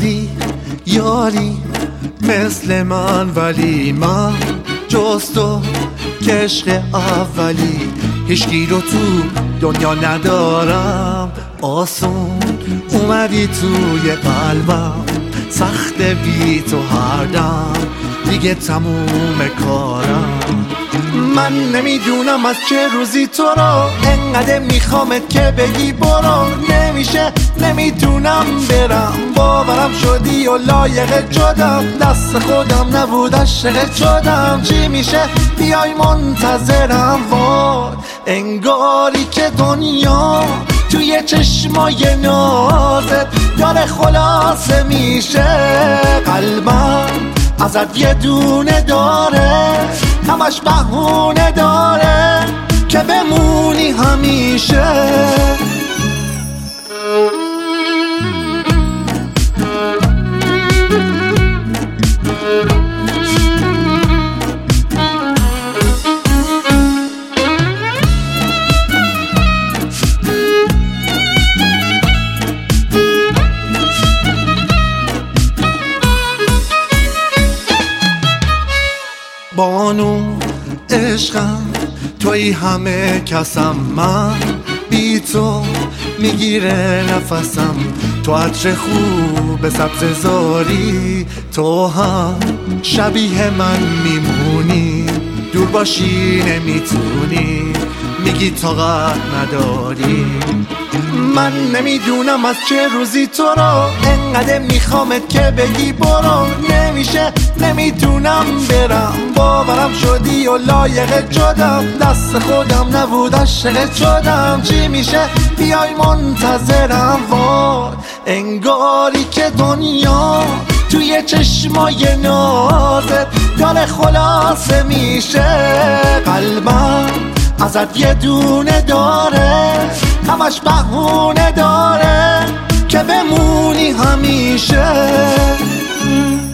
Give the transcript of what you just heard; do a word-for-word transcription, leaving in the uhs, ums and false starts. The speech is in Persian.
نداری یاری مثل من، ولی من جز تو که عشق اولی هیچکی رو تو دنیا ندارم. آسون اومدی توی قلبم، سخت بی تو هر دم دیگه تموم کارم. من نمیدونم از چه روزی تو رو انقدر میخوامت که بگی برو. نمیشه نمیدونم برم، باورم شدی و لایق شدم، دست خودم نبود عاشق شدم. چی میشه بیای منتظرم وای، انگاری که دنیا توی چشمای نازت داره خلاصه میشه. قلبم ازت یه دونه داره، همش بهونه داره که بمونی همیشه. بانو عشقم توی همه کسم، من بی تو میگیره نفسم. تو عطر خوب سبز زاری، تو هم شبیه من میمونی. دور باشی نمیتونی، میگی طاقت نداری. من نمیدونم از چه روزی تو رو انقدر میخوامت که بگی برو. نمیشه نمیدونم برم، باورم شدی و لایق شدم، دست خودم نبود عاشق شدم. چی میشه بیای منتظرم وای، انگاری که دنیا توی چشمای نازت داره خلاصه میشه. قلبم ازت یه دونه داره، همش بهونه داره که بمونی همیشه.